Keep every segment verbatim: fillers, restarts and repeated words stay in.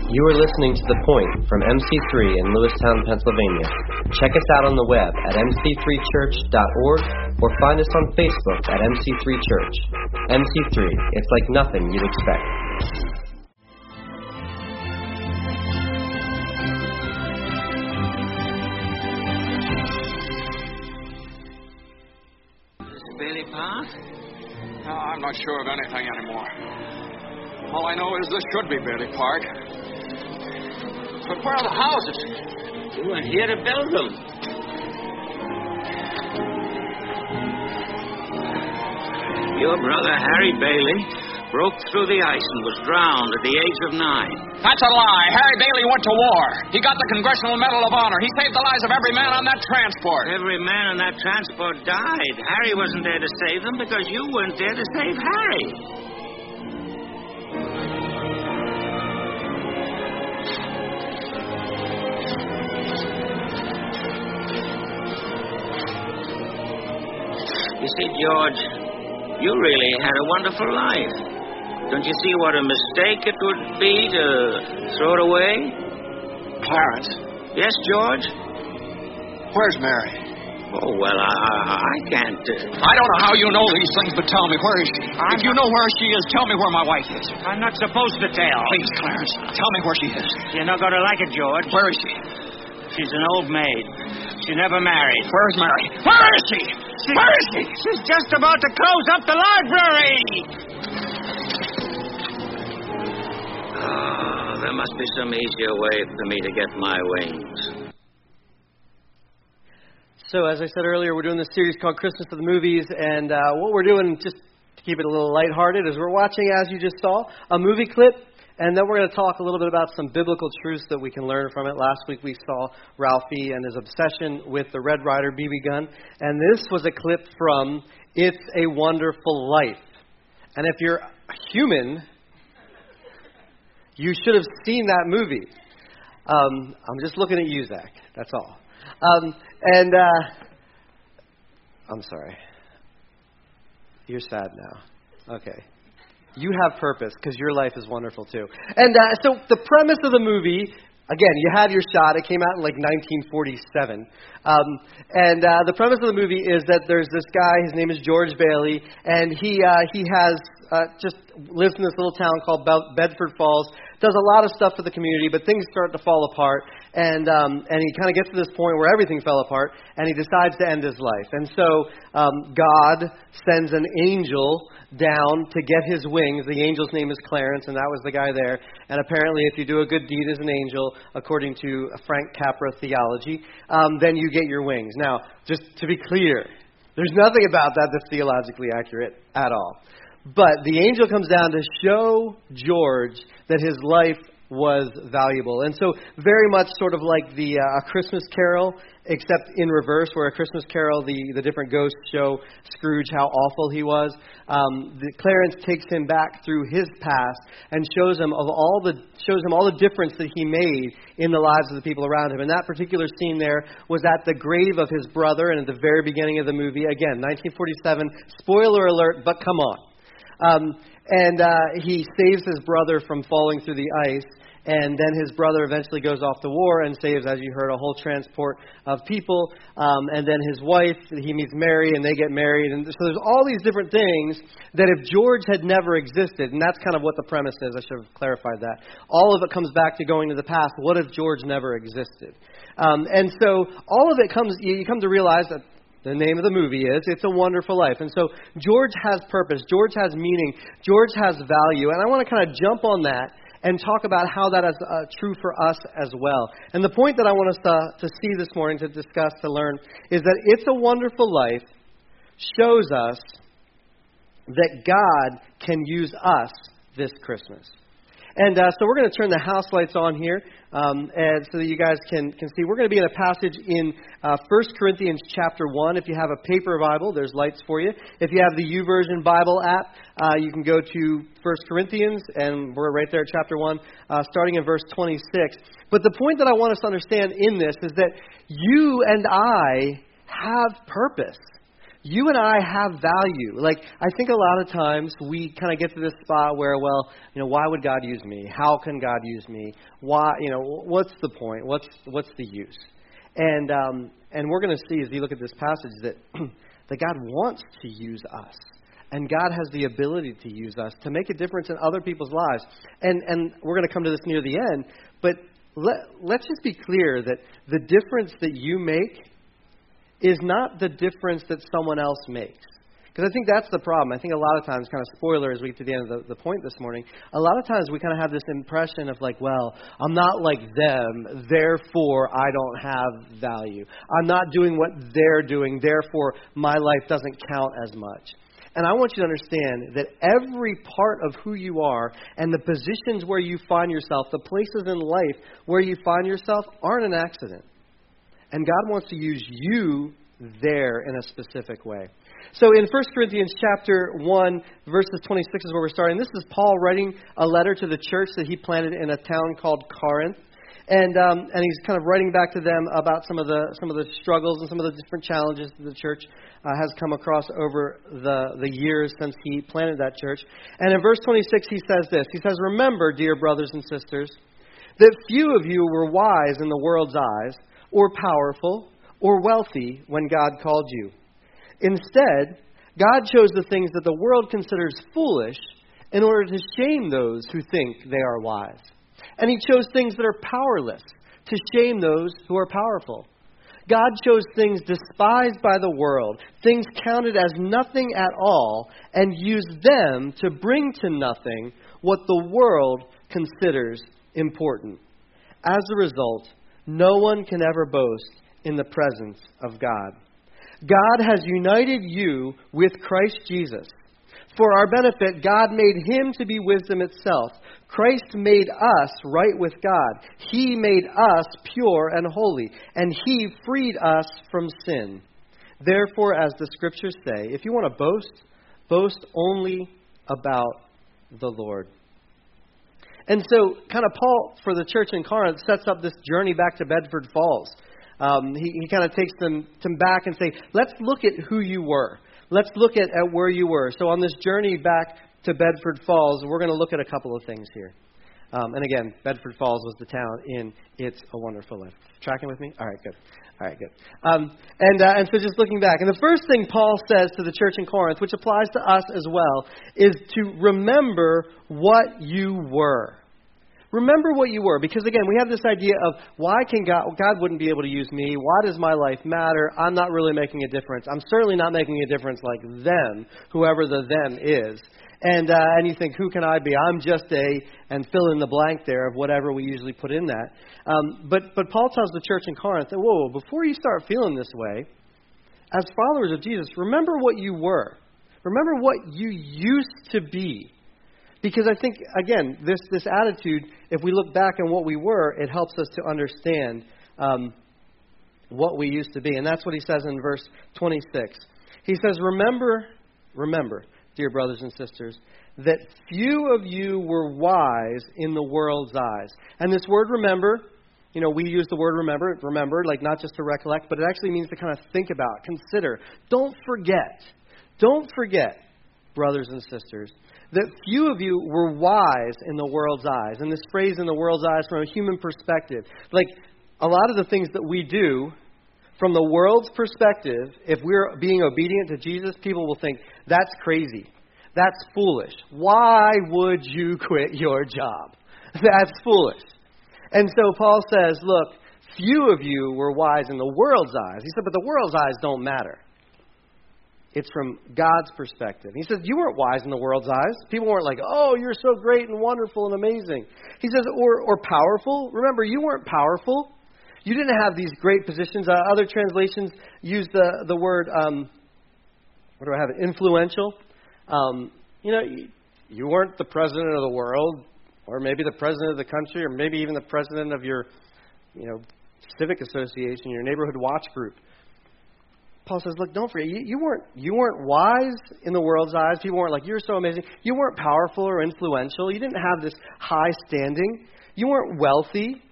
You are listening to The Point from M C three in Lewistown, Pennsylvania. Check us out on the web at m c three church dot org or find us on Facebook at M C three Church. M C three, it's like nothing you'd expect. Bailey Park? No, I'm not sure of anything anymore. All I know is this should be Bailey Park. But where are the houses? You were here to build them. Your brother, Harry Bailey, broke through the ice and was drowned at the age of nine. That's a lie. Harry Bailey went to war. He got the Congressional Medal of Honor. He saved the lives of every man on that transport. Every man on that transport died. Harry wasn't there to save them because you weren't there to save Harry. You see, George, you really had a wonderful life. Don't you see what a mistake it would be to throw it away? Clarence. Yes, George? Where's Mary? Oh, well, I, I, I can't... Uh... I don't know how you know these things, but tell me, where is she? I'm if you know where she is, tell me where my wife is. I'm not supposed to tell. Please, Clarence, tell me where she is. You're not going to like it, George. Where is she? She's an old maid. She never married. Where's Mary? Where is she? she where is she? She's just about to close up the library. Oh, there must be some easier way for me to get my wings. So, as I said earlier, we're doing this series called Christmas of the Movies, and uh, what we're doing, just to keep it a little lighthearted, is we're watching, as you just saw, a movie clip. And then we're going to talk a little bit about some biblical truths that we can learn from it. Last week we saw Ralphie and his obsession with the Red Ryder B B gun. And this was a clip from It's a Wonderful Life. And if you're human, you should have seen that movie. Um, I'm just looking at you, Zach. That's all. Um, and uh, I'm sorry. You're sad now. Okay. You have purpose, because your life is wonderful, too. And uh, so the premise of the movie, again, you had your shot. It came out in, like, nineteen forty-seven. Um, and uh, the premise of the movie is that there's this guy, his name is George Bailey, and he uh, he has uh, just lives in this little town called Be- Bedford Falls, does a lot of stuff for the community, but things start to fall apart. And um, and he kind of gets to this point where everything fell apart, and he decides to end his life. And so um, God sends an angel down to get his wings. The angel's name is Clarence, and that was the guy there. And apparently, if you do a good deed as an angel, according to Frank Capra theology, um, then you get your wings. Now, just to be clear, there's nothing about that that's theologically accurate at all. But the angel comes down to show George that his life was valuable. And so very much sort of like the uh, A Christmas Carol, except in reverse, where A Christmas Carol, the, the different ghosts show Scrooge how awful he was. Um, the, Clarence takes him back through his past and shows him of all the shows him all the difference that he made in the lives of the people around him. And that particular scene there was at the grave of his brother, and at the very beginning of the movie, again, nineteen forty-seven, spoiler alert, but come on. Um, and uh, he saves his brother from falling through the ice, and then his brother eventually goes off to war and saves, as you heard, a whole transport of people. Um, and then his wife, he meets Mary, and they get married. And so there's all these different things that if George had never existed, and that's kind of what the premise is, I should have clarified that. All of it comes back to going to the past. What if George never existed? Um, and so all of it comes, you come to realize that the name of the movie is It's a Wonderful Life. And so George has purpose. George has meaning. George has value. And I want to kind of jump on that and talk about how that is uh, true for us as well. And the point that I want us to, to see this morning, to discuss, to learn, is that It's a Wonderful Life shows us that God can use us this Christmas. And uh, so we're going to turn the house lights on here um, and so that you guys can, can see. We're going to be in a passage in uh, First Corinthians chapter one. If you have a paper Bible, there's lights for you. If you have the YouVersion Bible app, uh, you can go to First Corinthians, and we're right there at chapter one, uh, starting in verse twenty-six. But the point that I want us to understand in this is that you and I have purpose. you and I have value. Like, I think a lot of times we kind of get to this spot where, well, you know, why would God use me? How can God use me? Why, you know, what's the point? What's what's the use? And um, and we're going to see as we look at this passage that that God wants to use us. And God has the ability to use us to make a difference in other people's lives. And and we're going to come to this near the end. But let, let's just be clear that the difference that you make is not the difference that someone else makes. Because I think that's the problem. I think a lot of times, kind of spoiler as we get to the end of the, the point this morning, a lot of times we kind of have this impression of like, well, I'm not like them, therefore I don't have value. I'm not doing what they're doing, therefore my life doesn't count as much. And I want you to understand that every part of who you are and the positions where you find yourself, the places in life where you find yourself, aren't an accident. And God wants to use you there in a specific way. So in First Corinthians chapter one, verses twenty-six is where we're starting. This is Paul writing a letter to the church that he planted in a town called Corinth. And um, and he's kind of writing back to them about some of the some of the struggles and some of the different challenges that the church uh, has come across over the, the years since he planted that church. And in verse twenty-six, he says this. He says, "Remember, dear brothers and sisters, that few of you were wise in the world's eyes, or powerful, or wealthy when God called you. Instead, God chose the things that the world considers foolish in order to shame those who think they are wise. And he chose things that are powerless to shame those who are powerful. God chose things despised by the world, things counted as nothing at all, and used them to bring to nothing what the world considers important. As a result, no one can ever boast in the presence of God. God has united you with Christ Jesus. For our benefit, God made him to be wisdom itself. Christ made us right with God. He made us pure and holy, and he freed us from sin. Therefore, as the scriptures say, if you want to boast, boast only about the Lord." And so, kind of Paul, for the church in Corinth, sets up this journey back to Bedford Falls. Um, he, he kind of takes them, them back and say, let's look at who you were. Let's look at, at where you were. So on this journey back to Bedford Falls, we're going to look at a couple of things here. Um, and again, Bedford Falls was the town in It's a Wonderful Life. Tracking with me? All right, good. All right, good. Um, and uh, and so just looking back, and the first thing Paul says to the church in Corinth, which applies to us as well, is to remember what you were. Remember what you were, because again, we have this idea of why can God, God wouldn't be able to use me? Why does my life matter? I'm not really making a difference. I'm certainly not making a difference like them, whoever the them is. And uh, and you think, who can I be? I'm just a, and fill in the blank there of whatever we usually put in that. Um, but but Paul tells the church in Corinth, that, whoa, before you start feeling this way, as followers of Jesus, remember what you were. Remember what you used to be. Because I think, again, this, this attitude, if we look back on what we were, it helps us to understand um, what we used to be. And that's what he says in verse twenty-six. He says, remember, remember, dear brothers and sisters, that few of you were wise in the world's eyes. And this word remember, you know, we use the word remember, remember, like not just to recollect, but it actually means to kind of think about, consider. Don't forget, don't forget, brothers and sisters, that few of you were wise in the world's eyes. And this phrase, in the world's eyes, from a human perspective. Like, a lot of the things that we do, from the world's perspective, if we're being obedient to Jesus, people will think, that's crazy. That's foolish. Why would you quit your job? That's foolish. And so Paul says, look, few of you were wise in the world's eyes. He said, but the world's eyes don't matter. It's from God's perspective. He says, you weren't wise in the world's eyes. People weren't like, oh, you're so great and wonderful and amazing. He says, or or powerful. Remember, you weren't powerful. You didn't have these great positions. Uh, other translations use the, the word, um, what do I have, influential. Um, you know, you, you weren't the president of the world, or maybe the president of the country, or maybe even the president of your, you know, civic association, your neighborhood watch group. Paul says, look, don't forget, you, you weren't you weren't wise in the world's eyes. People weren't like, you're so amazing. You weren't powerful or influential. You didn't have this high standing. You weren't wealthy.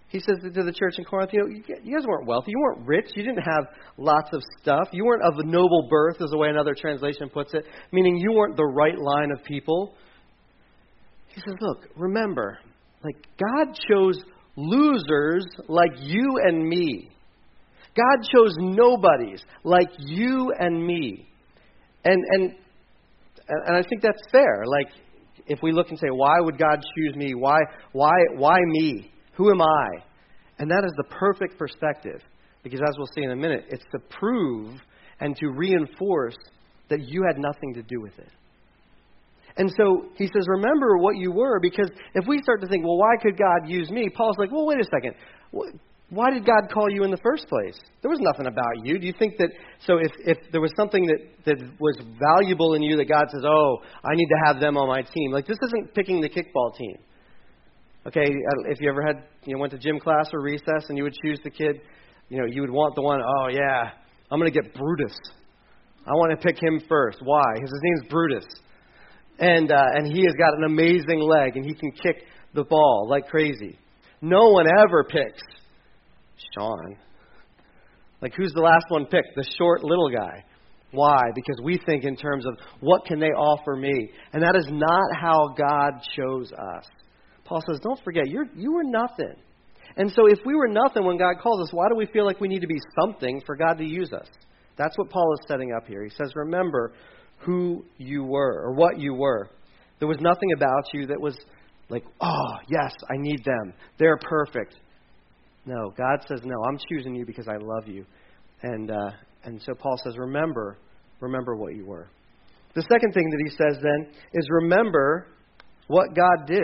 He says to the church in Corinth, you know, you guys weren't wealthy. You weren't rich. You didn't have lots of stuff. You weren't of a noble birth, is the way another translation puts it, meaning you weren't the right line of people. He says, look, remember, like God chose losers like you and me. God chose nobodies like you and me. And and and I think that's fair. Like, if we look and say, why would God choose me? Why why why me? Who am I? And that is the perfect perspective. Because as we'll see in a minute, it's to prove and to reinforce that you had nothing to do with it. And so he says, remember what you were, because if we start to think, well, why could God use me? Paul's like, well, wait a second. Why did God call you in the first place? There was nothing about you. Do you think that, so if, if there was something that, that was valuable in you that God says, oh, I need to have them on my team. Like, this isn't picking the kickball team. Okay, if you ever had, you know, went to gym class or recess and you would choose the kid, you know, you would want the one, oh, yeah, I'm going to get Brutus. I want to pick him first. Why? Because his name's Brutus. And uh, and he has got an amazing leg, and he can kick the ball like crazy. No one ever picks Sean. Like, who's the last one picked? The short little guy. Why? Because we think in terms of what can they offer me. And that is not how God chose us. Paul says, don't forget, you're, you were nothing. And so if we were nothing when God calls us, why do we feel like we need to be something for God to use us? That's what Paul is setting up here. He says, remember who you were or what you were. There was nothing about you that was like, oh, yes, I need them. They're perfect. No, God says, no, I'm choosing you because I love you. And uh, and so Paul says, remember, remember what you were. The second thing that he says then is remember what God did.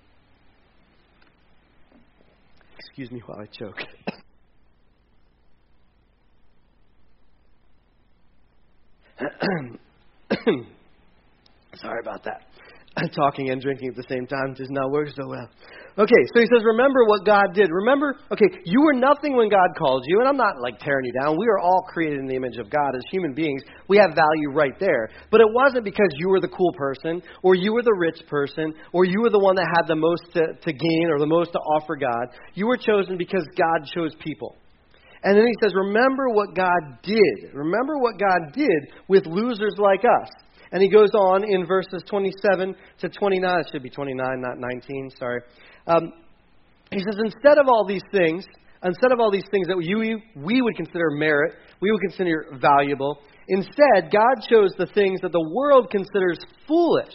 Excuse me while I choke. Sorry about that. Talking and drinking at the same time does not work so well. Okay, so he says, remember what God did. Remember, okay, you were nothing when God called you, and I'm not like tearing you down. We are all created in the image of God as human beings. We have value right there. But it wasn't because you were the cool person, or you were the rich person, or you were the one that had the most to, to gain or the most to offer God. You were chosen because God chose people. And then he says, remember what God did. Remember what God did with losers like us. And he goes on in verses twenty-seven to twenty-nine. It should be twenty-nine, not nineteen. Sorry. Um, he says, instead of all these things, instead of all these things that you, we would consider merit, we would consider valuable, instead, God chose the things that the world considers foolish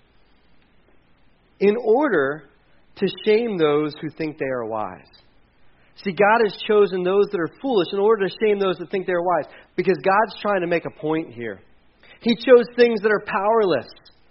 in order to shame those who think they are wise. See, God has chosen those that are foolish in order to shame those that think they are wise, because God's trying to make a point here. He chose things that are powerless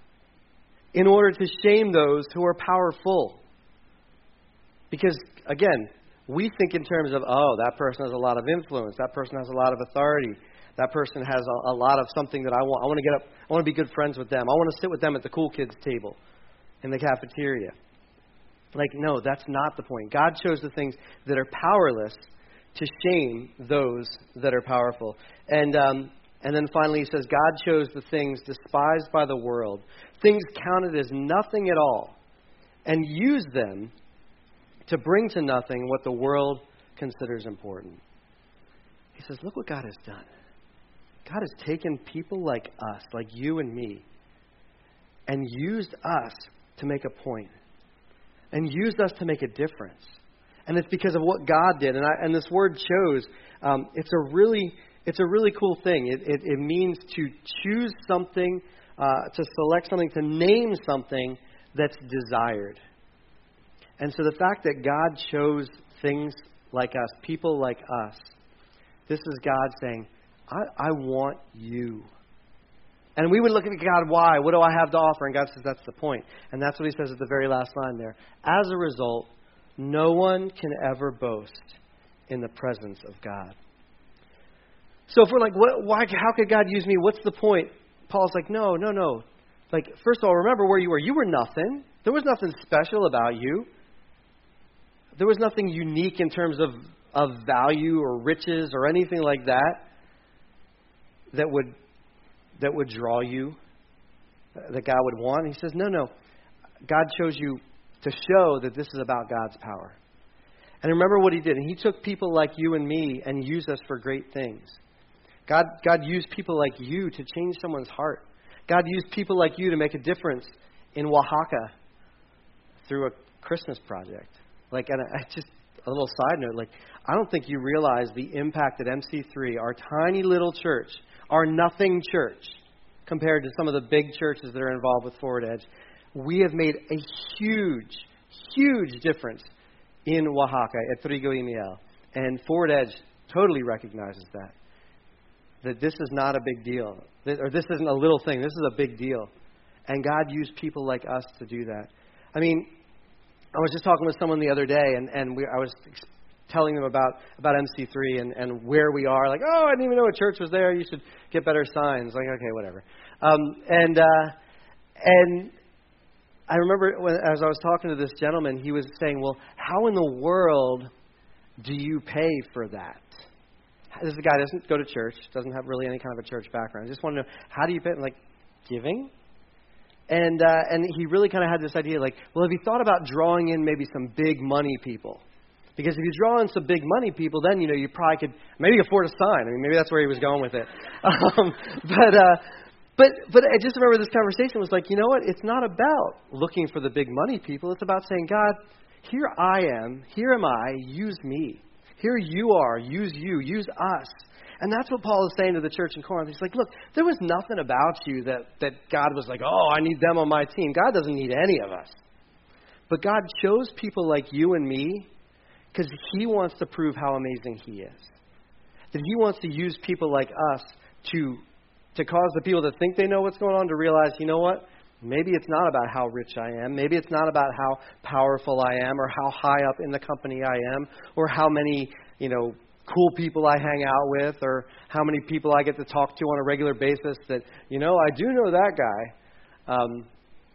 in order to shame those who are powerful. Because, again, we think in terms of, oh, that person has a lot of influence. That person has a lot of authority. That person has a, a lot of something that I want. I want to get up. I want to be good friends with them. I want to sit with them at the cool kids table in the cafeteria. Like, no, that's not the point. God chose the things that are powerless to shame those that are powerful. And um, and then finally he says, God chose the things despised by the world, things counted as nothing at all, and used them to bring to nothing what the world considers important. He says, look what God has done. God has taken people like us, like you and me, and used us to make a point, and used us to make a difference. And it's because of what God did. And, I, and this word chose, um, it's a really it's a really cool thing. It, it, it means to choose something, uh, to select something, to name something that's desired. And so the fact that God chose things like us, people like us, this is God saying, I, I want you. And we would look at God, why? What do I have to offer? And God says, that's the point. And that's what he says at the very last line there. As a result, no one can ever boast in the presence of God. So if we're like, what, why? How could God use me? What's the point? Paul's like, no, no, no. Like, first of all, remember where you were. You were nothing. There was nothing special about you. There was nothing unique in terms of, of value or riches or anything like that that would that would draw you, that God would want. He says, no, no. God chose you to show that this is about God's power. And remember what he did. And he took people like you and me and used us for great things. God, God used people like you to change someone's heart. God used people like you to make a difference in Oaxaca through a Christmas project. Like, and I just a little side note, like, I don't think you realize the impact that M C three, our tiny little church, our nothing church, compared to some of the big churches that are involved with Forward Edge, we have made a huge, huge difference in Oaxaca at Trigo y Miel. And Forward Edge totally recognizes that. That this is not a big deal. That, or this isn't a little thing. This is a big deal. And God used people like us to do that. I mean, I was just talking with someone the other day, and, and we, I was telling them about, about M C three and, and where we are. Like, oh, I didn't even know a church was there. You should get better signs. Like, okay, whatever. Um, and uh, and I remember when, as I was talking to this gentleman, he was saying, well, how in the world do you pay for that? This is a guy who doesn't go to church, doesn't have really any kind of a church background. I just want to know, how do you pay? I'm like, giving? And uh, and he really kind of had this idea, like, well, have you thought about drawing in maybe some big money people? Because if you draw in some big money people, then, you know, you probably could maybe afford a sign. I mean, maybe that's where he was going with it. Um, but, uh, but, but I just remember this conversation was like, you know what? It's not about looking for the big money people. It's about saying, God, here I am. Here am I. Use me. Here you are. Use you. Use us. And that's what Paul is saying to the church in Corinth. He's like, look, there was nothing about you that, that God was like, oh, I need them on my team. God doesn't need any of us. But God chose people like you and me because he wants to prove how amazing he is. That he wants to use people like us to, to cause the people that think they know what's going on to realize, you know what? Maybe it's not about how rich I am. Maybe it's not about how powerful I am or how high up in the company I am or how many, you know, cool people I hang out with or how many people I get to talk to on a regular basis that, you know, I do know that guy. Um,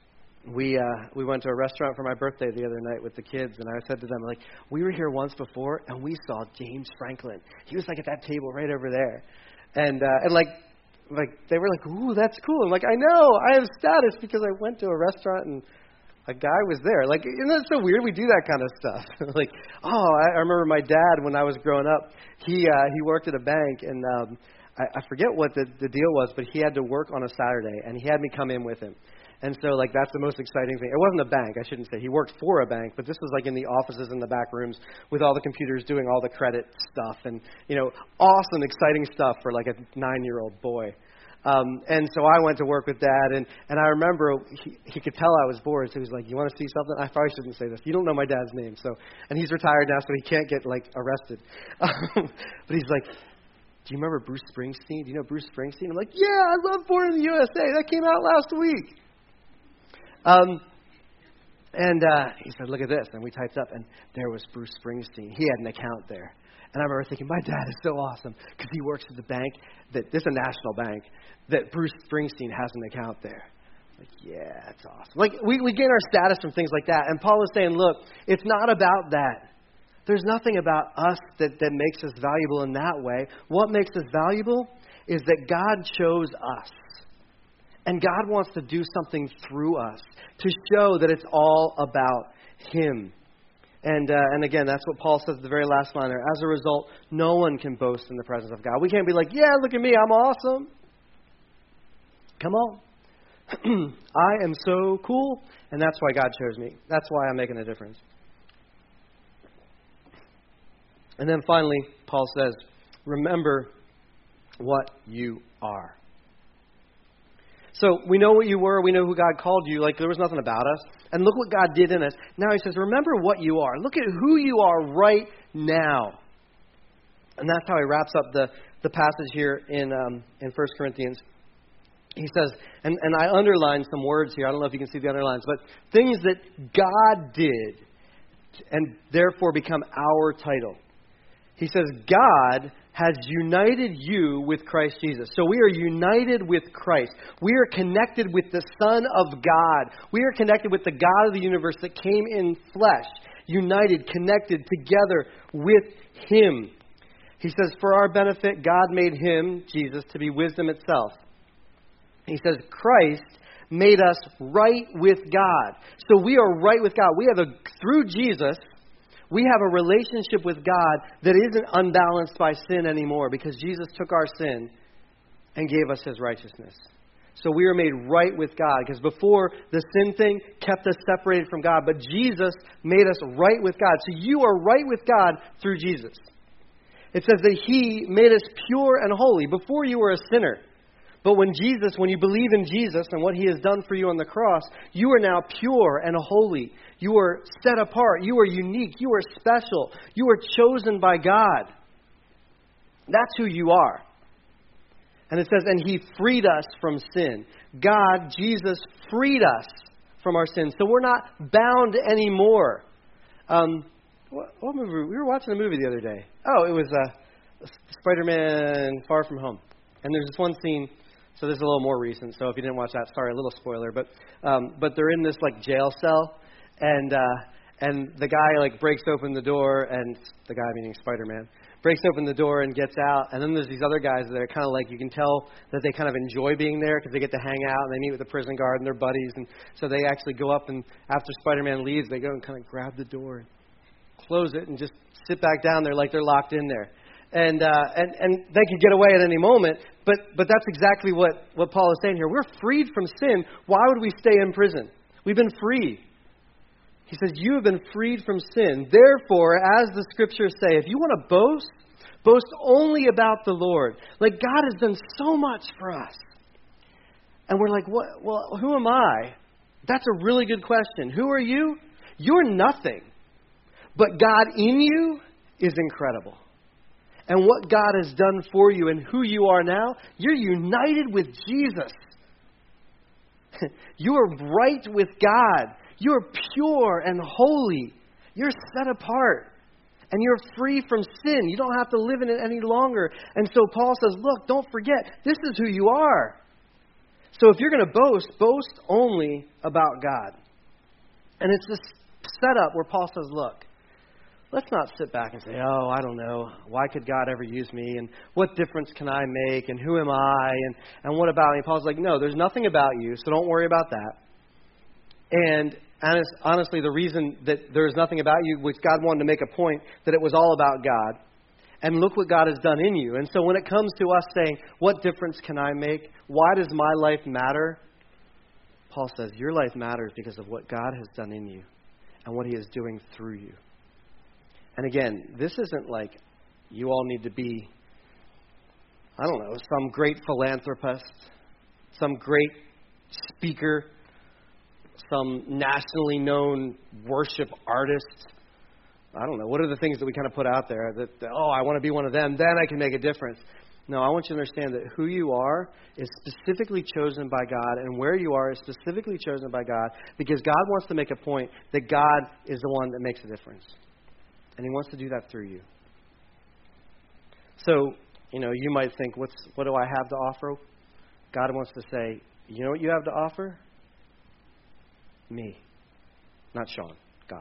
we uh, we went to a restaurant for my birthday the other night with the kids, and I said to them, like, we were here once before, and we saw James Franklin. He was, like, at that table right over there. And, uh, and like, like they were like, ooh, that's cool. I'm like, I know, I have status because I went to a restaurant and a guy was there. Like, isn't that so weird? We do that kind of stuff. Like, oh, I, I remember my dad when I was growing up. He uh, he worked at a bank, and um, I, I forget what the, the deal was, but he had to work on a Saturday, and he had me come in with him. And so, like, that's the most exciting thing. It wasn't a bank, I shouldn't say. He worked for a bank, but this was, like, in the offices in the back rooms with all the computers doing all the credit stuff and, you know, awesome, exciting stuff for, like, a nine-year-old boy. Um, and so I went to work with Dad, and, and I remember he, he could tell I was bored, so he was like, you want to see something? I probably shouldn't say this. You don't know my dad's name. So, and he's retired now, so he can't get, like, arrested. Um, but he's like, do you remember Bruce Springsteen? Do you know Bruce Springsteen? I'm like, yeah, I love Born in the U S A. That came out last week. Um, and uh, he said, look at this. And we typed up, and there was Bruce Springsteen. He had an account there. And I remember thinking, my dad is so awesome because he works at the bank, that this is a national bank, that Bruce Springsteen has an account there. Like, yeah, that's awesome. Like, we, we gain our status from things like that. And Paul is saying, look, it's not about that. There's nothing about us that, that makes us valuable in that way. What makes us valuable is that God chose us. And God wants to do something through us to show that it's all about him. And uh, and again, that's what Paul says at the very last line there. As a result, no one can boast in the presence of God. We can't be like, yeah, look at me, I'm awesome. Come on. I am so cool, and that's why God chose me. That's why I'm making a difference. And then finally, Paul says, remember what you are. So we know what you were. We know who God called you. Like, there was nothing about us. And look what God did in us. Now he says, remember what you are. Look at who you are right now. And that's how he wraps up the, the passage here in um, in First Corinthians. He says, and, and I underlined some words here. I don't know if you can see the underlines, but things that God did and therefore become our title. He says, God has united you with Christ Jesus. So we are united with Christ. We are connected with the Son of God. We are connected with the God of the universe that came in flesh. United, connected together with him. He says, for our benefit, God made him, Jesus, to be wisdom itself. He says, Christ made us right with God. So we are right with God. We have a, through Jesus, We have a relationship with God that isn't unbalanced by sin anymore because Jesus took our sin and gave us His righteousness. So we are made right with God because before the sin thing kept us separated from God, but Jesus made us right with God. So you are right with God through Jesus. It says that He made us pure and holy. Before you were a sinner. But when Jesus, when you believe in Jesus and what He has done for you on the cross, you are now pure and holy. You are set apart. You are unique. You are special. You are chosen by God. That's who you are. And it says, and He freed us from sin. God, Jesus, freed us from our sins. So we're not bound anymore. Um, what, what movie? We were watching a movie the other day. Oh, it was uh, Spider-Man Far From Home. And there's this one scene, so this is a little more recent. So if you didn't watch that, sorry, a little spoiler. But um, but they're in this like jail cell, and uh, and the guy like breaks open the door, and the guy meaning Spider-Man. breaks open the door and gets out. And then there's these other guys that are kind of like, you can tell that they kind of enjoy being there because they get to hang out and they meet with the prison guard and their buddies. And so they actually go up, and after Spider-Man leaves, they go and kind of grab the door and close it and just sit back down there like they're locked in there. And uh, and and they could get away at any moment, but but that's exactly what, what Paul is saying here. We're freed from sin. Why would we stay in prison? We've been freed. He says, you have been freed from sin. Therefore, as the scriptures say, if you want to boast, boast only about the Lord. Like, God has done so much for us. And we're like, what? Well, who am I? That's a really good question. Who are you? You're nothing. But God in you is incredible. And what God has done for you and who you are now, you're united with Jesus. You are right with God. You're pure and holy. You're set apart. And you're free from sin. You don't have to live in it any longer. And so Paul says, look, don't forget, this is who you are. So if you're going to boast, boast only about God. And it's this setup where Paul says, look, let's not sit back and say, oh, I don't know, why could God ever use me? And what difference can I make? And who am I? And, and what about me? Paul's like, no, there's nothing about you, so don't worry about that. And honest, honestly, the reason that there's nothing about you was God wanted to make a point that it was all about God. And look what God has done in you. And so when it comes to us saying, what difference can I make? Why does my life matter? Paul says, your life matters because of what God has done in you and what He is doing through you. And again, this isn't like you all need to be, I don't know, some great philanthropist, some great speaker, some nationally known worship artist. I don't know. What are the things that we kind of put out there that, that, oh, I want to be one of them, then I can make a difference. No, I want you to understand that who you are is specifically chosen by God, and where you are is specifically chosen by God, because God wants to make a point that God is the one that makes a difference. And He wants to do that through you. So, you know, you might think, what's what do I have to offer? God wants to say, you know what you have to offer? Me. Not Sean. God.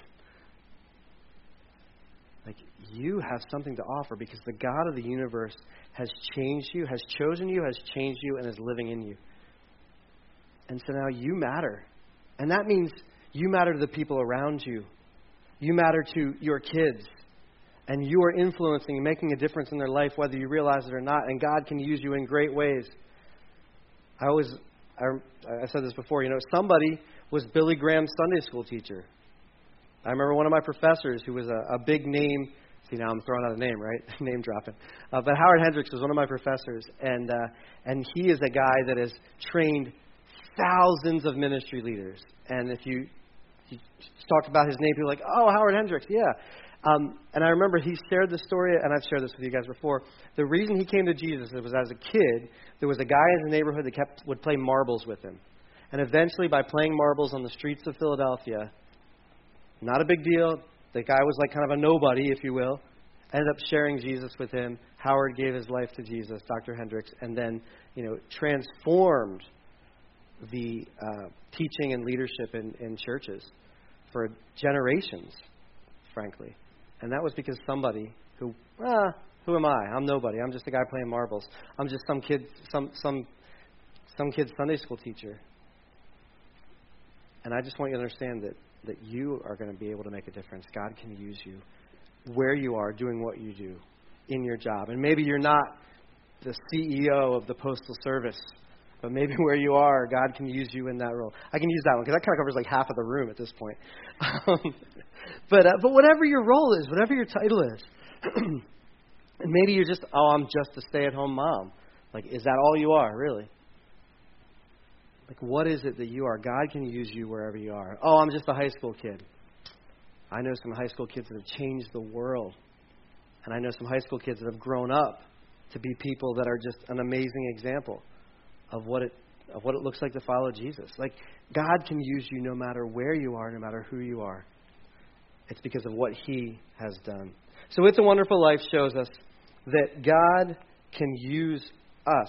Like, you have something to offer because the God of the universe has changed you, has chosen you, has changed you, and is living in you. And so now you matter. And that means you matter to the people around you. You matter to your kids. And you are influencing and making a difference in their life whether you realize it or not. And God can use you in great ways. I always, I, I said this before, you know, somebody was Billy Graham's Sunday school teacher. I remember one of my professors who was a, a big name. See, now I'm throwing out a name, right? Name dropping. Uh, but Howard Hendricks was one of my professors. And, uh, and he is a guy that has trained thousands of ministry leaders. And if you... He talked about his name. People were like, oh, Howard Hendricks, yeah. Um, and I remember he shared the story, and I've shared this with you guys before. The reason he came to Jesus was as a kid, there was a guy in the neighborhood that kept would play marbles with him. And eventually, by playing marbles on the streets of Philadelphia, not a big deal. The guy was like kind of a nobody, if you will. Ended up sharing Jesus with him. Howard gave his life to Jesus, Doctor Hendricks, and then, you know, transformed the uh, teaching and leadership in, in churches for generations, frankly. And that was because somebody who, ah, who am I? I'm nobody. I'm just a guy playing marbles. I'm just some kid, some some some kid's Sunday school teacher. And I just want you to understand that that you are going to be able to make a difference. God can use you where you are, doing what you do in your job. And maybe you're not the C E O of the Postal Service, but maybe where you are, God can use you in that role. I can use that one because that kind of covers like half of the room at this point. Um, but uh, but whatever your role is, whatever your title is, and maybe you're just, oh, I'm just a stay-at-home mom. Like, is that all you are, really? Like, what is it that you are? God can use you wherever you are. Oh, I'm just a high school kid. I know some high school kids that have changed the world. And I know some high school kids that have grown up to be people that are just an amazing example of what it of what it looks like to follow Jesus. Like, God can use you no matter where you are, no matter who you are. It's because of what He has done. So It's a Wonderful Life shows us that God can use us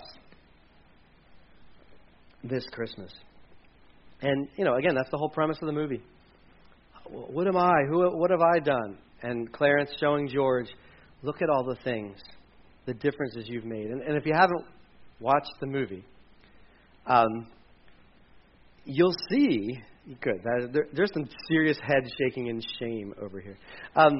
this Christmas. And, you know, again, that's the whole premise of the movie. What am I? Who? What have I done? And Clarence showing George, look at all the things, the differences you've made. And, and if you haven't watched the movie, um, you'll see, good, that, there, there's some serious head shaking and shame over here. Um,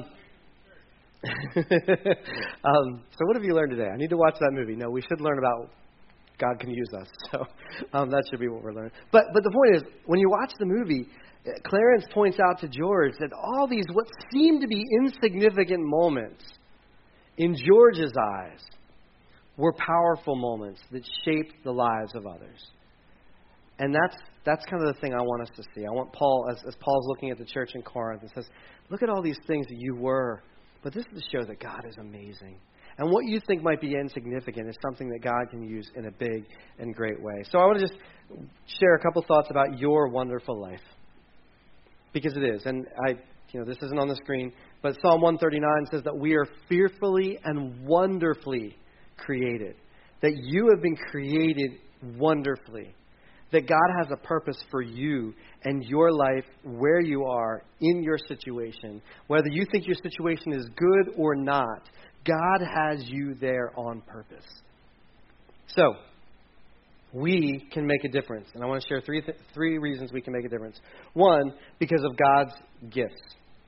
um, so what have you learned today? I need to watch that movie. No, we should learn about God can use us. So um, that should be what we're learning. But but the point is, when you watch the movie, Clarence points out to George that all these what seem to be insignificant moments in George's eyes were powerful moments that shaped the lives of others. And that's that's kind of the thing I want us to see. I want Paul, as, as Paul's looking at the church in Corinth, and says, look at all these things that you were, but this is to show that God is amazing. And what you think might be insignificant is something that God can use in a big and great way. So I want to just share a couple thoughts about your wonderful life. Because it is. And I, you know, this isn't on the screen, but Psalm one thirty-nine says that we are fearfully and wonderfully created. That you have been created wonderfully. That God has a purpose for you and your life, where you are in your situation. Whether you think your situation is good or not, God has you there on purpose. So, we can make a difference. And I want to share three th- three reasons we can make a difference. One, because of God's gifts.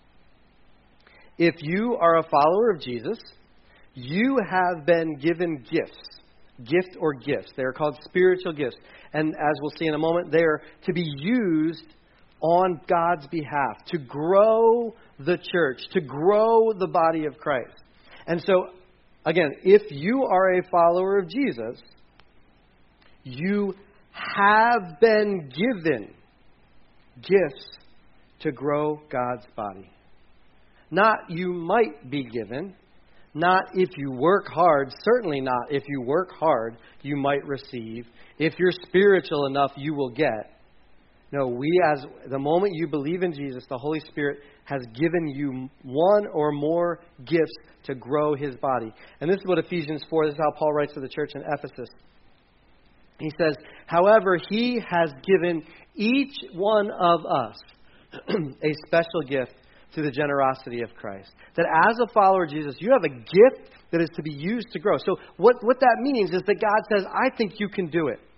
If you are a follower of Jesus, you have been given gifts. Gift or gifts. They are called spiritual gifts. And as we'll see in a moment, they are to be used on God's behalf to grow the church, to grow the body of Christ. And so, again, if you are a follower of Jesus, you have been given gifts to grow God's body. Not you might be given, not if you work hard, certainly not if you work hard, you might receive. If you're spiritual enough, you will get. No, we as the moment you believe in Jesus, the Holy Spirit has given you one or more gifts to grow His body. And this is what Ephesians four, this is how Paul writes to the church in Ephesus. He says, however, He has given each one of us a special gift through the generosity of Christ. That as a follower of Jesus, you have a gift that is to be used to grow. So what, what that means is that God says, I think you can do it.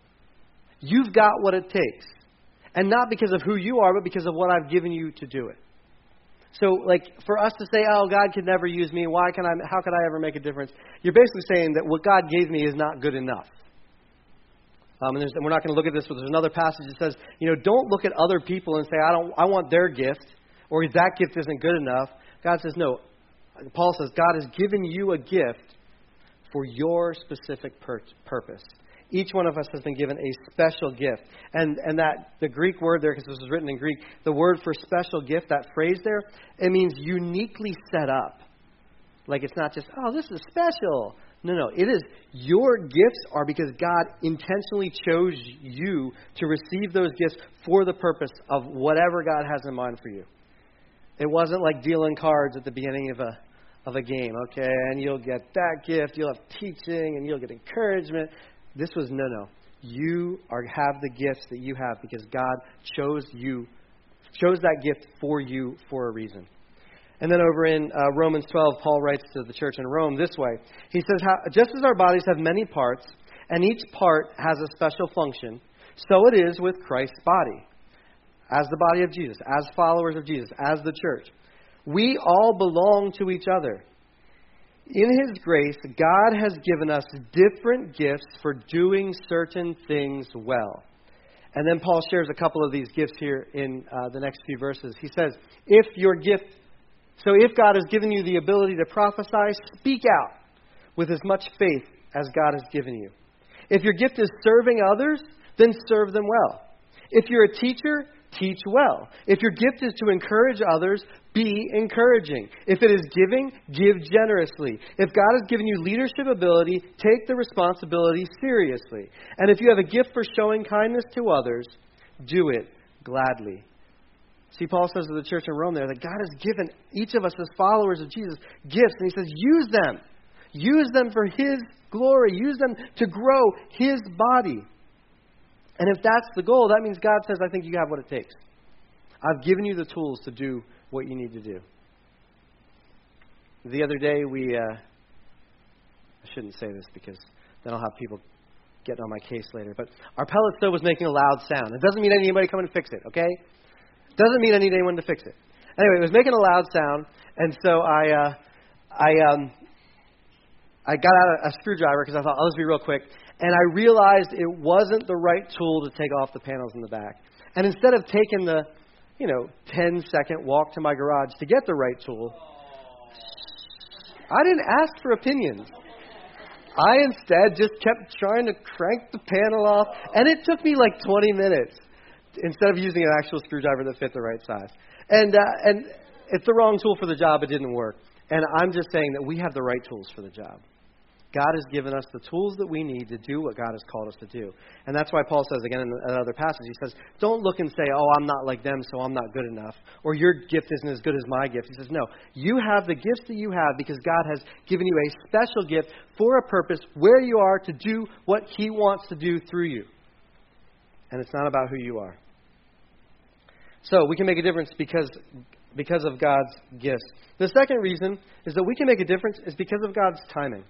You've got what it takes. And not because of who you are, but because of what I've given you to do it. So, like, for us to say, oh, God could never use me, why can I, how could I ever make a difference? You're basically saying that what God gave me is not good enough. Um, and, there's, and we're not going to look at this, but there's another passage that says, you know, don't look at other people and say, I don't, I want their gift, or that gift isn't good enough. God says, no. Paul says, God has given you a gift for your specific pur- purpose. Each one of us has been given a special gift. And and that the Greek word there, because this was written in Greek, the word for special gift, that phrase there, it means uniquely set up. Like it's not just, oh, this is special. No, no. It is, your gifts are because God intentionally chose you to receive those gifts for the purpose of whatever God has in mind for you. It wasn't like dealing cards at the beginning of a of a game, okay? And you'll get that gift, you'll have teaching, and you'll get encouragement. This was, no, no. You are have the gifts that you have because God chose you, chose that gift for you for a reason. And then over in uh, Romans twelve, Paul writes to the church in Rome this way. He says, how, just as our bodies have many parts, and each part has a special function, so it is with Christ's body. as the body of Jesus, as followers of Jesus, as the church. We all belong to each other. In His grace, God has given us different gifts for doing certain things well. And then Paul shares a couple of these gifts here in uh, the next few verses. He says, if your gift, so if God has given you the ability to prophesy, speak out with as much faith as God has given you. If your gift is serving others, then serve them well. If you're a teacher, teach well. If your gift is to encourage others, be encouraging. If it is giving, give generously. If God has given you leadership ability, take the responsibility seriously. And if you have a gift for showing kindness to others, do it gladly. See, Paul says to the church in Rome there that God has given each of us as followers of Jesus gifts. And he says, use them. Use them for His glory. Use them to grow His body. And if that's the goal, that means God says, I think you have what it takes. I've given you the tools to do what you need to do. The other day, we, uh, I shouldn't say this because then I'll have people getting on my case later, but our pellet stove was making a loud sound. It doesn't mean I need anybody coming to fix it, okay? Doesn't mean I need anyone to fix it. Anyway, it was making a loud sound, and so I, uh, I, um, I got out a, a screwdriver because I thought, oh, let's be real quick. And I realized it wasn't the right tool to take off the panels in the back. And instead of taking the, you know, ten second walk to my garage to get the right tool, I didn't ask for opinions. I instead just kept trying to crank the panel off. And it took me like twenty minutes instead of using an actual screwdriver that fit the right size. And, uh, and it's the wrong tool for the job. It didn't work. And I'm just saying that we have the right tools for the job. God has given us the tools that we need to do what God has called us to do. And that's why Paul says again in another passage, he says, don't look and say, oh, I'm not like them, so I'm not good enough. Or your gift isn't as good as my gift. He says, no, you have the gifts that you have because God has given you a special gift for a purpose where you are to do what He wants to do through you. And it's not about who you are. So we can make a difference because, because of God's gifts. The second reason is that we can make a difference is because of God's timing.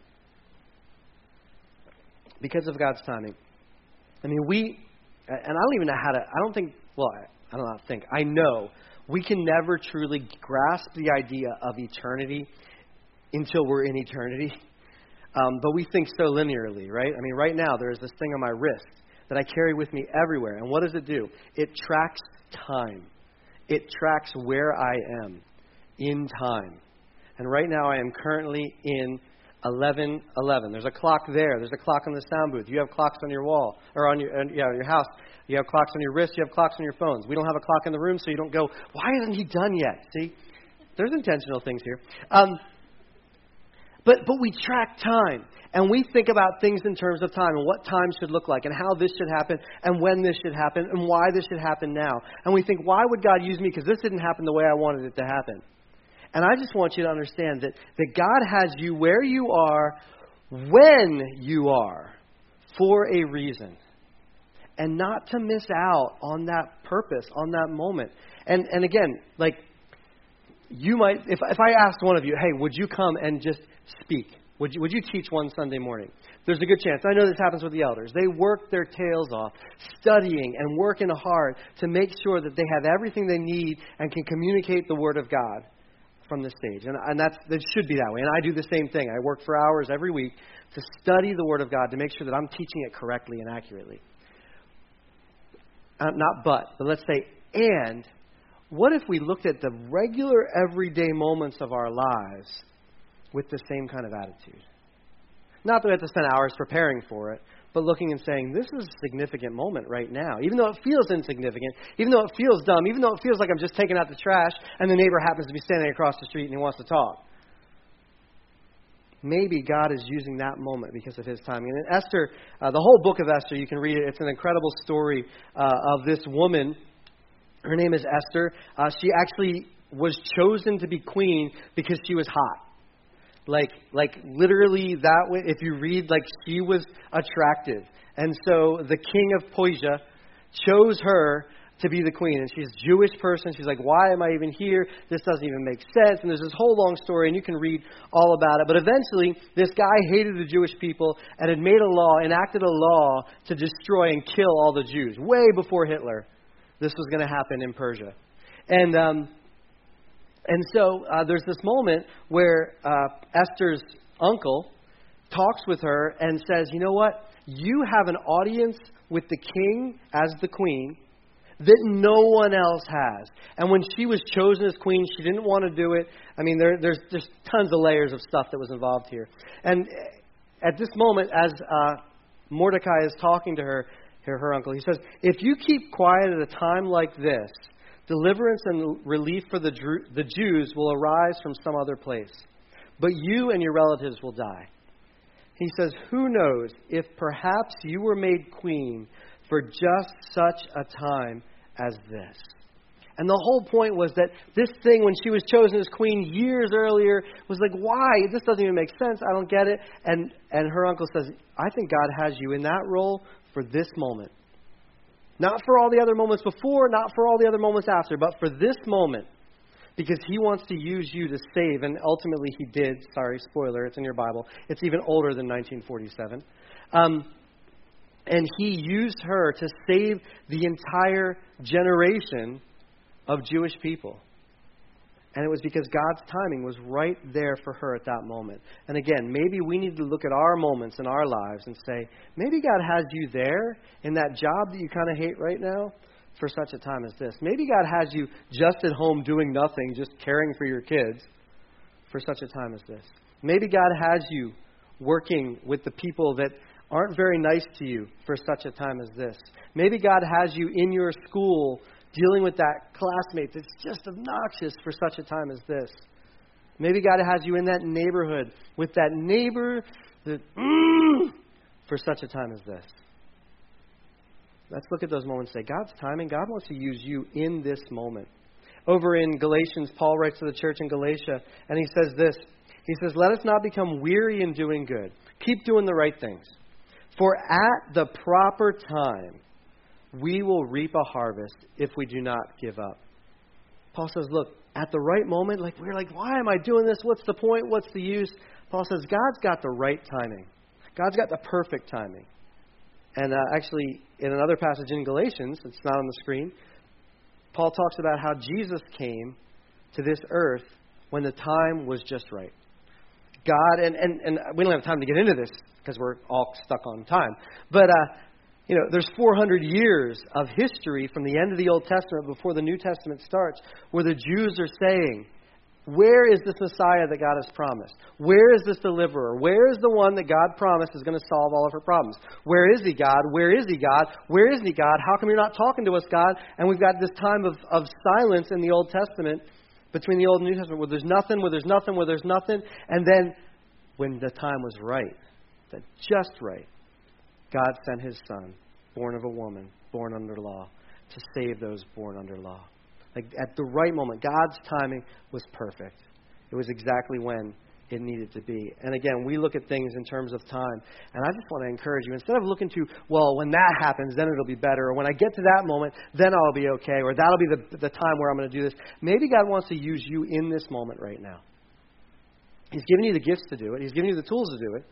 Because of God's timing. I mean, we, and I don't even know how to, I don't think, well, I don't know how to think. I know we can never truly grasp the idea of eternity until we're in eternity. Um, but we think so linearly, right? I mean, right now there is this thing on my wrist that I carry with me everywhere. And what does it do? It tracks time. It tracks where I am in time. And right now I am currently in eleven eleven. There's a clock there. There's a clock on the sound booth. You have clocks on your wall or on your yeah, your house. You have clocks on your wrist. You have clocks on your phones. We don't have a clock in the room, so you don't go, why isn't he done yet? See, there's intentional things here. Um, but but we track time and we think about things in terms of time and what time should look like and how this should happen and when this should happen and why this should happen now. And we think, why would God use me? Because this didn't happen the way I wanted it to happen. And I just want you to understand that, that God has you where you are, when you are, for a reason. And not to miss out on that purpose, on that moment. And and again, like, you might, if if I asked one of you, hey, would you come and just speak? Would you, would you teach one Sunday morning? There's a good chance. I know this happens with the elders. They work their tails off, studying and working hard to make sure that they have everything they need and can communicate the Word of God from the stage. And, and that's, that should be that way. And I do the same thing. I work for hours every week to study the Word of God to make sure that I'm teaching it correctly and accurately. Uh, not but, but let's say and. What if we looked at the regular everyday moments of our lives with the same kind of attitude? Not that we have to spend hours preparing for it, but looking and saying, this is a significant moment right now. Even though it feels insignificant, even though it feels dumb, even though it feels like I'm just taking out the trash and the neighbor happens to be standing across the street and he wants to talk. Maybe God is using that moment because of His timing. And in Esther, uh, the whole book of Esther, you can read it. It's an incredible story uh, of this woman. Her name is Esther. Uh, she actually was chosen to be queen because she was hot. Like, like literally that way, if you read, like she was attractive. And so the king of Persia chose her to be the queen. And she's a Jewish person. She's like, why am I even here? This doesn't even make sense. And there's this whole long story, and you can read all about it. But eventually, this guy hated the Jewish people and had made a law, enacted a law to destroy and kill all the Jews, way before Hitler. this was going to happen in Persia. And um, and so uh, there's this moment where uh, Esther's uncle talks with her and says, you know what? You have an audience with the king as the queen that no one else has. And when she was chosen as queen, she didn't want to do it. I mean, there, there's there's tons of layers of stuff that was involved here. And at this moment, as uh, Mordecai is talking to her, her, her uncle, he says, if you keep quiet at a time like this, deliverance and relief for the, the Jews will arise from some other place. But you and your relatives will die. He says, who knows if perhaps you were made queen for just such a time as this. And the whole point was that this thing, when she was chosen as queen years earlier, was like, why? This doesn't even make sense. I don't get it. And and her uncle says, I think God has you in that role for this moment. Not for all the other moments before, not for all the other moments after, but for this moment. Because he wants to use you to save. And ultimately he did. Sorry, spoiler, it's in your Bible. It's even older than nineteen forty-seven. Um, and he used her to save the entire generation of Jewish people. And it was because God's timing was right there for her at that moment. And again, maybe we need to look at our moments in our lives and say, maybe God has you there in that job that you kind of hate right now for such a time as this. Maybe God has you just at home doing nothing, just caring for your kids for such a time as this. Maybe God has you working with the people that aren't very nice to you for such a time as this. Maybe God has you in your school dealing with that classmate that's just obnoxious for such a time as this. Maybe God has you in that neighborhood with that neighbor that, mm, for such a time as this. Let's look at those moments and say, God's timing, God wants to use you in this moment. Over in Galatians, Paul writes to the church in Galatia, and he says this. He says, let us not become weary in doing good. Keep doing the right things. For at the proper time, we will reap a harvest if we do not give up. Paul says, look, at the right moment, like we're like, why am I doing this? What's the point? What's the use? Paul says, God's got the right timing. God's got the perfect timing. And uh, actually, in another passage in Galatians, it's not on the screen, Paul talks about how Jesus came to this earth when the time was just right. God, and, and, and we don't have time to get into this because we're all stuck on time. But, uh, you know, there's four hundred years of history from the end of the Old Testament before the New Testament starts where the Jews are saying, where is this Messiah that God has promised? Where is this deliverer? Where is the one that God promised is going to solve all of our problems? Where is he, God? Where is he, God? Where is he, God? How come you're not talking to us, God? And we've got this time of, of silence in the Old Testament, between the Old and New Testament, where there's nothing, where there's nothing, where there's nothing. And then when the time was right, that just right, God sent his son, born of a woman, born under law, to save those born under law. Like at the right moment, God's timing was perfect. It was exactly when it needed to be. And again, we look at things in terms of time. And I just want to encourage you, instead of looking to, well, when that happens, then it'll be better. Or when I get to that moment, then I'll be okay. Or that'll be the, the time where I'm going to do this. Maybe God wants to use you in this moment right now. He's given you the gifts to do it. He's given you the tools to do it.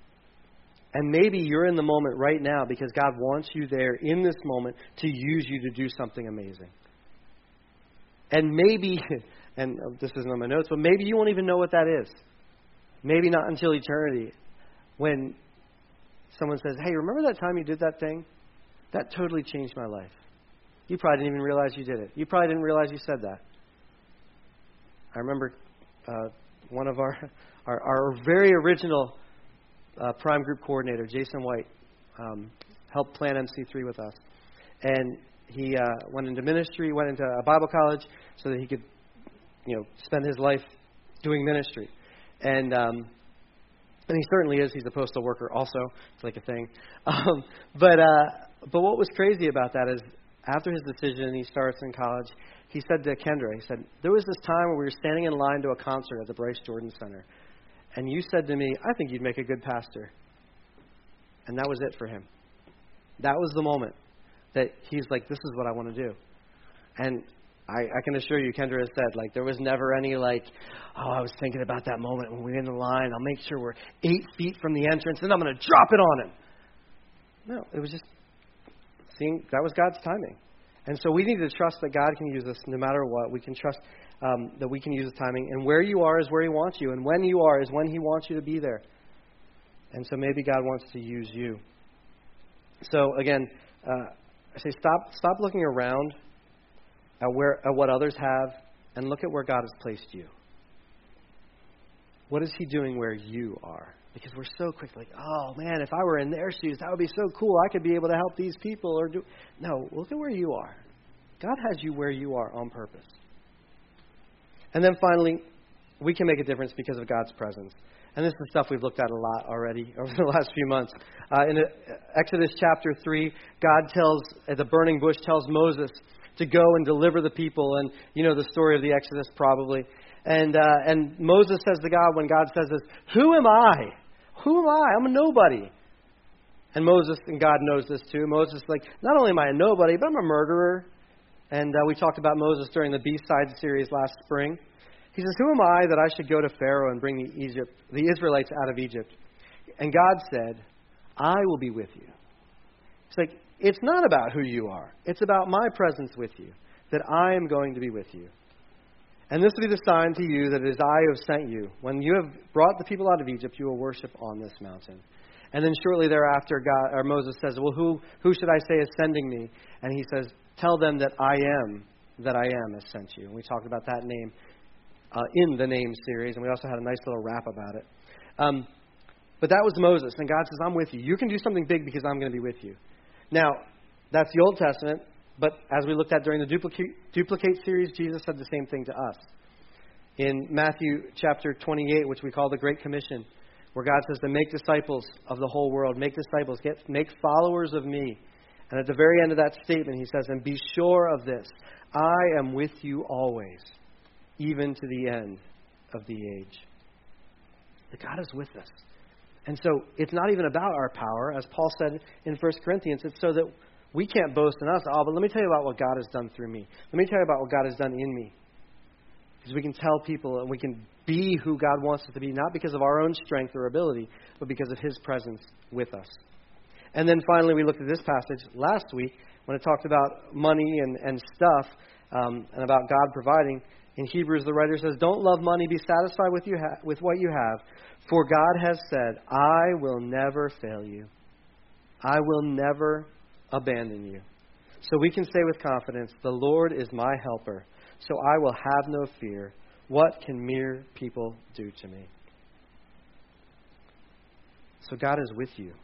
And maybe you're in the moment right now because God wants you there in this moment to use you to do something amazing. And maybe, and this isn't on my notes, but maybe you won't even know what that is. Maybe not until eternity when someone says, hey, remember that time you did that thing? That totally changed my life. You probably didn't even realize you did it. You probably didn't realize you said that. I remember uh, one of our, our, our very original uh, Prime Group coordinator, Jason White, um, helped plan M C three with us. And he uh, went into ministry, went into a Bible college so that he could, you know, spend his life doing ministry. And um, and he certainly is. He's a postal worker also. It's like a thing. Um, but uh, but what was crazy about that is after his decision, he starts in college, he said to Kendra, he said, there was this time when we were standing in line to a concert at the Bryce Jordan Center. And you said to me, I think you'd make a good pastor. And that was it for him. That was the moment that he's like, this is what I want to do. And I, I can assure you, Kendra has said, like, there was never any, like, oh, I was thinking about that moment when we were in the line. I'll make sure we're eight feet from the entrance, and I'm going to drop it on him. No, it was just seeing, that was God's timing. And so we need to trust that God can use us no matter what. We can trust um, that we can use the timing. And where you are is where He wants you. And when you are is when He wants you to be there. And so maybe God wants to use you. So again, uh, I say stop stop looking around at where at what others have and look at where God has placed you. What is He doing where you are? Because we're so quick, like, oh man, if I were in their shoes, that would be so cool. I could be able to help these people. Or do No, look at where you are. God has you where you are on purpose. And then finally, we can make a difference because of God's presence. And this is stuff we've looked at a lot already over the last few months. Uh, in Exodus chapter three, God tells, at the burning bush, tells Moses to go and deliver the people. And you know the story of the Exodus probably. And uh, and Moses says to God, when God says this, who am I? Who am I? I'm a nobody. And Moses, and God knows this too. Moses is like, not only am I a nobody, but I'm a murderer. And uh, we talked about Moses during the B-side series last spring. He says, who am I that I should go to Pharaoh and bring the, Egypt, the Israelites out of Egypt? And God said, I will be with you. It's like, it's not about who you are. It's about my presence with you, that I am going to be with you. And this will be the sign to you that it is I who have sent you. When you have brought the people out of Egypt, you will worship on this mountain. And then shortly thereafter, God, or Moses says, well, who, who should I say is sending me? And he says, tell them that I am, that I am has sent you. And we talked about that name uh, in the name series, and we also had a nice little rap about it. Um, but that was Moses, and God says, I'm with you. You can do something big because I'm going to be with you. Now, that's the Old Testament. But as we looked at during the duplicate, duplicate series, Jesus said the same thing to us. In Matthew chapter twenty-eight, which we call the Great Commission, where God says to make disciples of the whole world, make disciples, get make followers of me. And at the very end of that statement, he says, and be sure of this, I am with you always, even to the end of the age. That God is with us. And so it's not even about our power. As Paul said in First Corinthians, it's so that we can't boast in us. Oh, but let me tell you about what God has done through me. Let me tell you about what God has done in me. Because we can tell people and we can be who God wants us to be, not because of our own strength or ability, but because of His presence with us. And then finally, we looked at this passage last week when it talked about money and, and stuff um, and about God providing. In Hebrews, the writer says, don't love money, be satisfied with, you ha- with what you have. For God has said, I will never fail you. I will never abandon you. So we can say with confidence, the Lord is my helper, so I will have no fear. What can mere people do to me? So God is with you.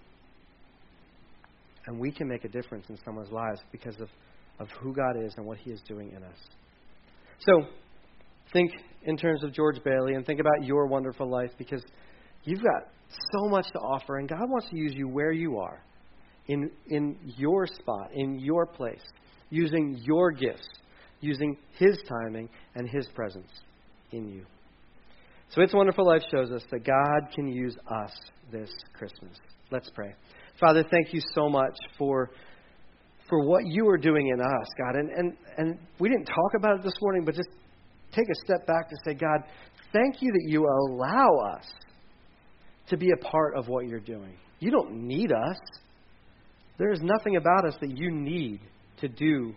And we can make a difference in someone's lives because of, of who God is and what He is doing in us. So think in terms of George Bailey and think about your wonderful life, because you've got so much to offer and God wants to use you where you are. In in your spot, in your place, using your gifts, using His timing and His presence in you. So It's a Wonderful Life shows us that God can use us this Christmas. Let's pray. Father, thank you so much for for what you are doing in us, God. And, and, and we didn't talk about it this morning, but just take a step back to say, God, thank you that you allow us to be a part of what you're doing. You don't need us. There is nothing about us that you need to do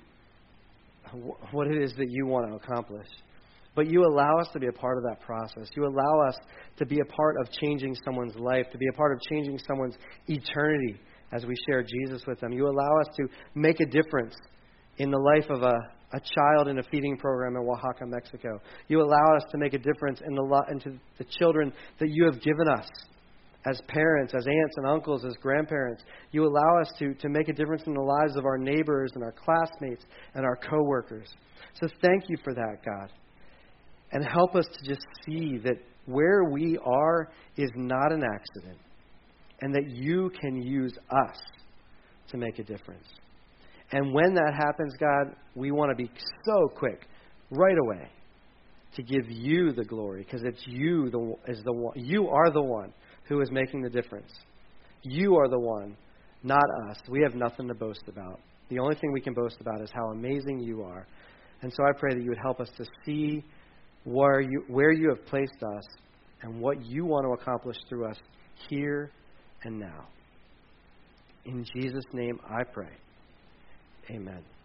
what it is that you want to accomplish. But you allow us to be a part of that process. You allow us to be a part of changing someone's life, to be a part of changing someone's eternity as we share Jesus with them. You allow us to make a difference in the life of a, a child in a feeding program in Oaxaca, Mexico. You allow us to make a difference in the lo- into the children that you have given us. As parents, as aunts and uncles, as grandparents, you allow us to, to make a difference in the lives of our neighbors and our classmates and our coworkers. So thank you for that, God. And help us to just see that where we are is not an accident and that you can use us to make a difference. And when that happens, God, we want to be so quick, right away, to give you the glory because it's you the is the one. You are the one who is making the difference. You are the one, not us. We have nothing to boast about. The only thing we can boast about is how amazing you are. And so I pray that you would help us to see where you, where you have placed us and what you want to accomplish through us here and now. In Jesus' name I pray. Amen.